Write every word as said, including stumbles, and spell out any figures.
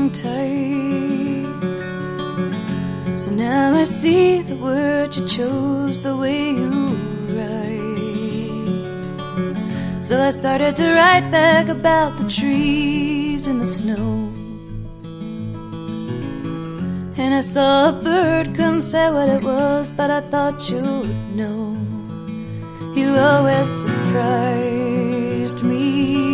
hung tight. So now I see the words you chose, the way you write. So I started to write back about the trees and the snow. And I saw a bird, couldn't say what it was, but I thought you'd know. You always surprised me.